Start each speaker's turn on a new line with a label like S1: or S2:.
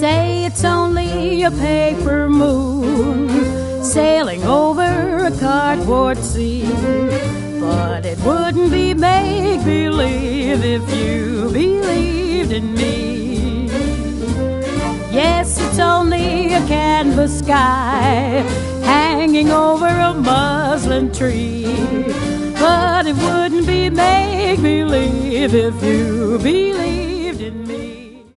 S1: say it's only a paper moon sailing over a cardboard sea, but it wouldn't be make-believe if you believed in me. Yes, it's only a canvas sky hanging over a muslin tree, but it wouldn't be make-believe if you believed in me.